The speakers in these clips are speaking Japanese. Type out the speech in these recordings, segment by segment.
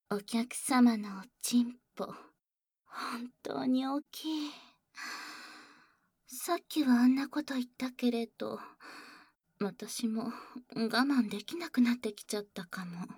お客様のおちんぽ、本当に大きい。さっきはあんなこと言ったけれど、私も我慢できなくなってきちゃったかも。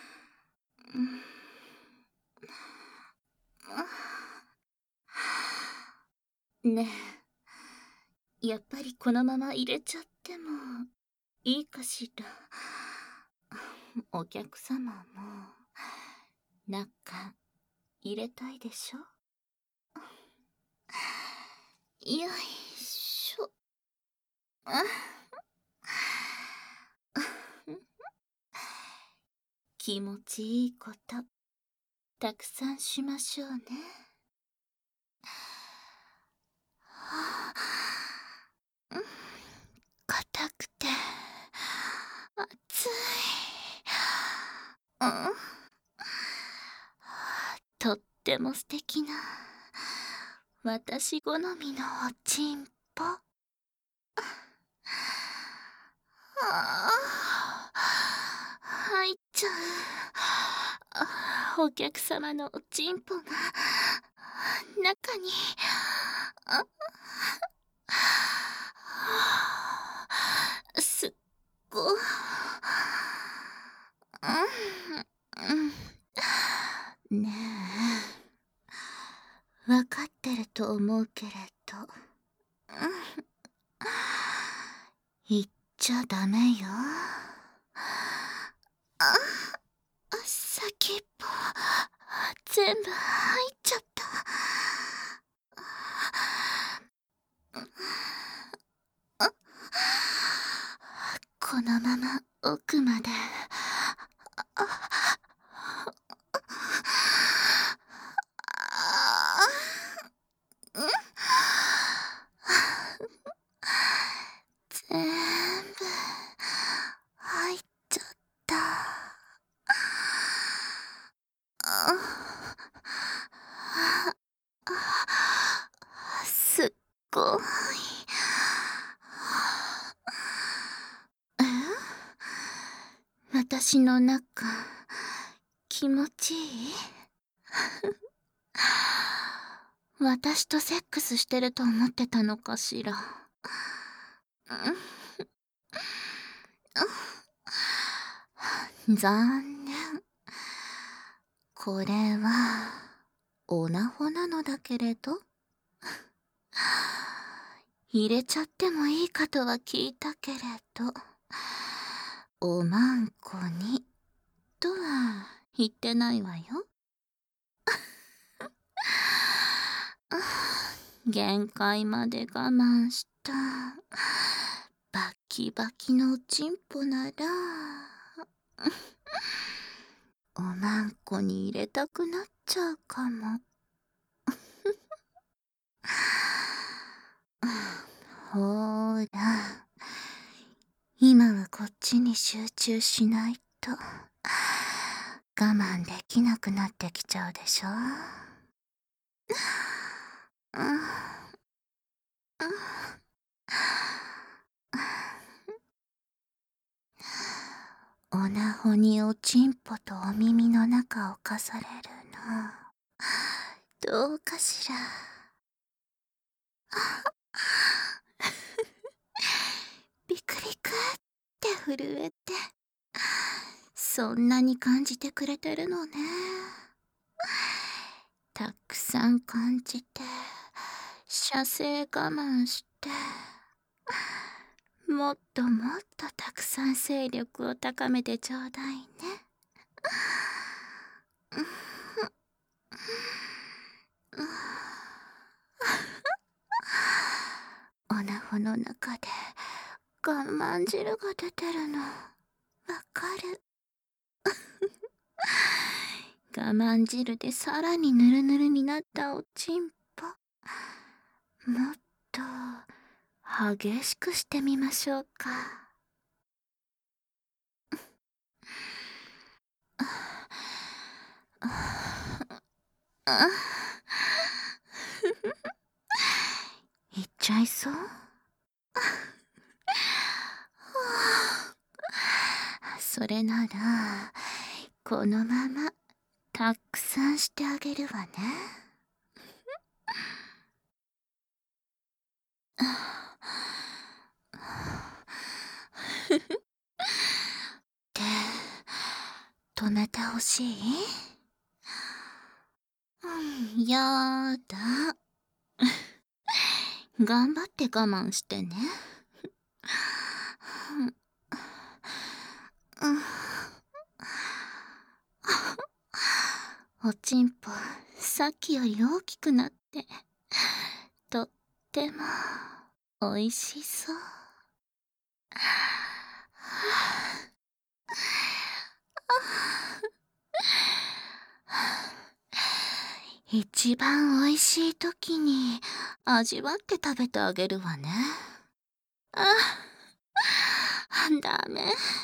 ねえ、やっぱりこのまま入れちゃってもいいかしら。お客様も中入れたいでしょ。よいしょ。気持ちいいことたくさんしましょうね。硬くて熱い。とっても素敵な私好みのおちんぽ。入っちゃう。お客様のおちんぽが中に。すっごねえ、わかってると思うけれど、言っちゃダメよ。先っぽ全部入っちゃった。このまま奥まで。全部入っちゃった。すっごい。私の中気持ちいい？私とセックスしてると思ってたのかしら。残念。これはオナホなのだけれど。入れちゃってもいいかとは聞いたけれど、おまんこにとは言ってないわよ。限界まで我慢したバキバキのおちんぽならおまんこに入れたくなっちゃうかも。ほーら、今はこっちに集中しないと我慢できなくなってきちゃうでしょ。おなほにおちんぽとお耳の中をかされるの、どうかしら。ビクビクって震えて、そんなに感じてくれてるのね。たくさん感じて、射精我慢して、もっともっとたくさん勢力を高めてちょうだいね。おなほの中で我慢汁が出てるのわかる。我慢汁でさらにヌルヌルになったおちんぽ、もっと激しくしてみましょうか。いっちゃいそう。それならこのままたくさんしてあげるわね。って止めてほしい？やだ。頑張って我慢してね。おちんぽさっきより大きくなってとってもおいしそう。一番おいしい時に味わって食べてあげるわね。ダメ。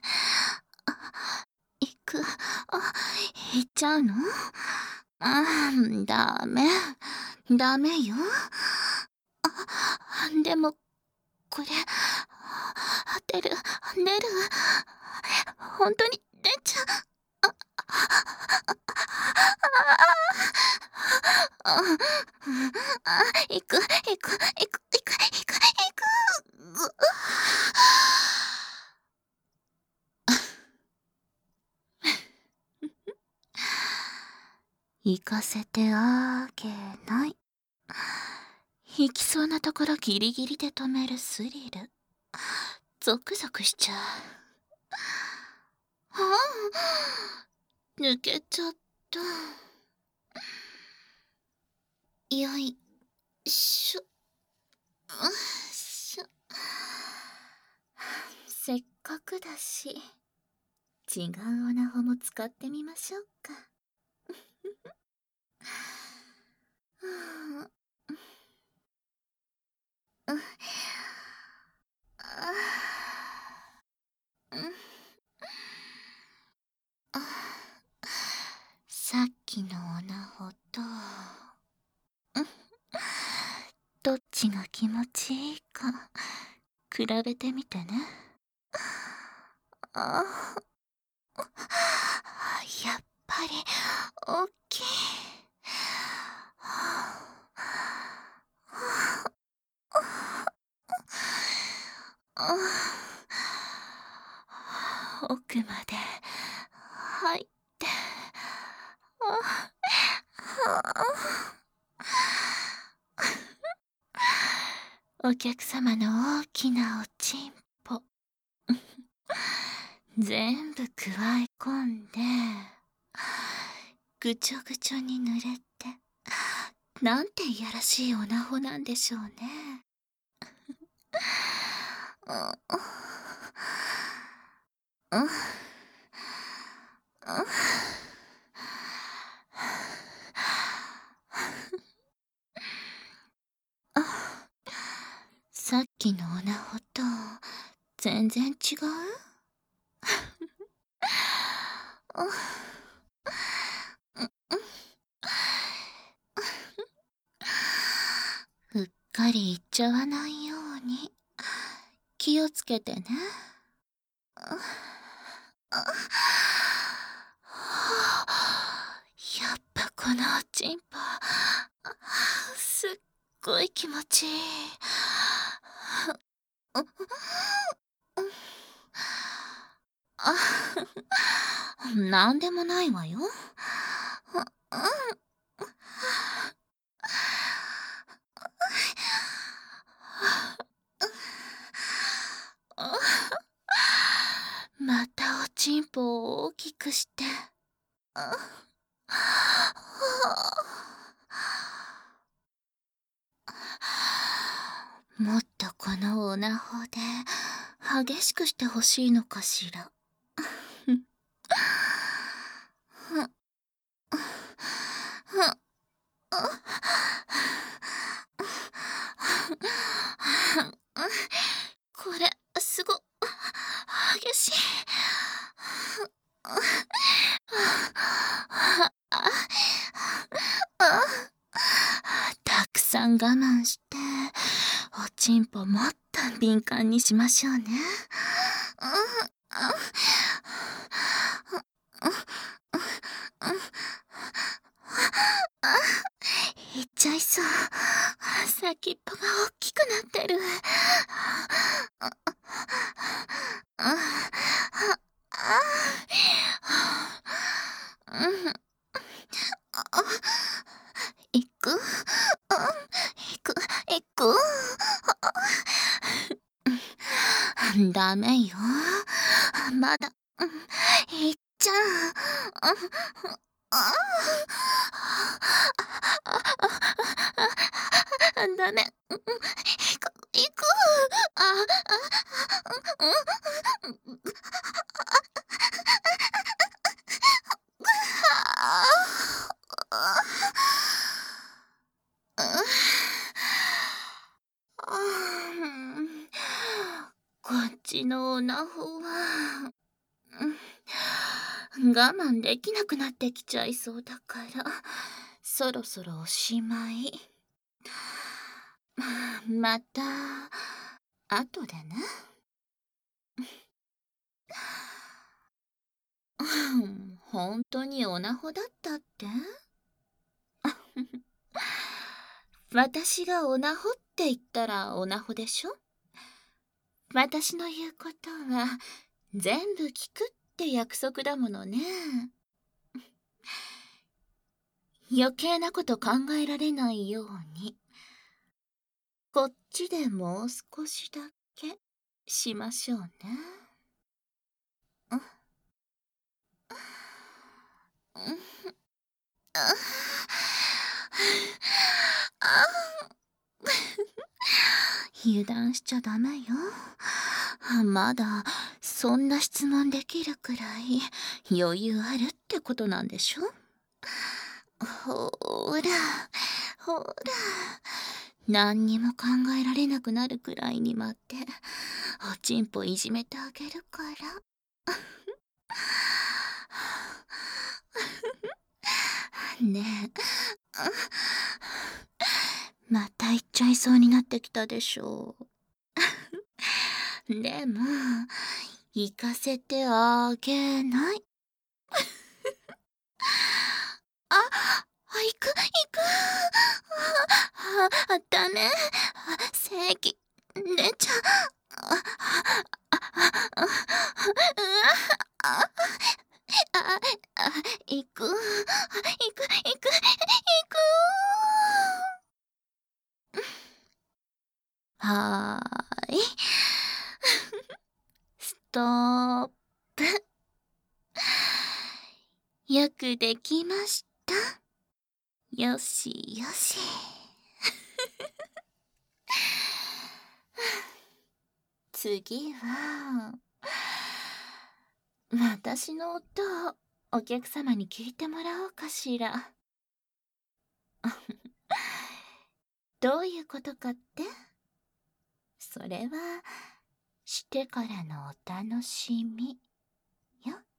行く。行っちゃうの？ダメ。ダメよ。でも、これ、出る。本当に出ちゃう。行く。行かせてあげない。行きそうなところギリギリで止めるスリル。ゾクゾクしちゃう。抜けちゃった。よいしょ。せっかくだし、違うオナホも使ってみましょうか。さっきのオナホと、どっちが気持ちいいか比べてみてね。やっぱり大きい。奥まで入って。お客様の大きなおちんぽ全部くわえ込んでぐちょぐちょに濡れて、なんていやらしいオナホなんでしょうね。さっきのオナホと全然違う？うっかりいっちゃわないように気をつけてね。やっぱこのおちんぽすっごい気持ちいい。なんでもないわよ。またおちんぽを大きくして。もっとこのオナホで激しくしてほしいのかしら。これすご激しい。たくさん我慢しておちんぽもっと敏感にしましょうね。 先っぽが大きくなってる。行く行くダメよ。まだ、いっちゃダメ。行く。こっちのオナホは我慢できなくなってきちゃいそうだからそろそろおしまい。また後でね。本当にオナホだったって？私がオナホって言ったらオナホでしょ？私の言うことは全部聞くって約束だものね。余計なこと考えられないようにこっちでもう少しだけしましょうね。油断しちゃダメよ。まだそんな質問できるくらい余裕あるってことなんでしょ？ほらほら、何にも考えられなくなるくらいに待っておちんぽいじめてあげるから。ねえ、また言っちゃいそうになってきたでしょう。でも行かせてあげない。行くダメ。正義出ちゃ行く。はーい。ストップ。よくできました。よしよし。次は私の音をお客様に聞いてもらおうかしら。どういうことかって？それはしてからのお楽しみよ。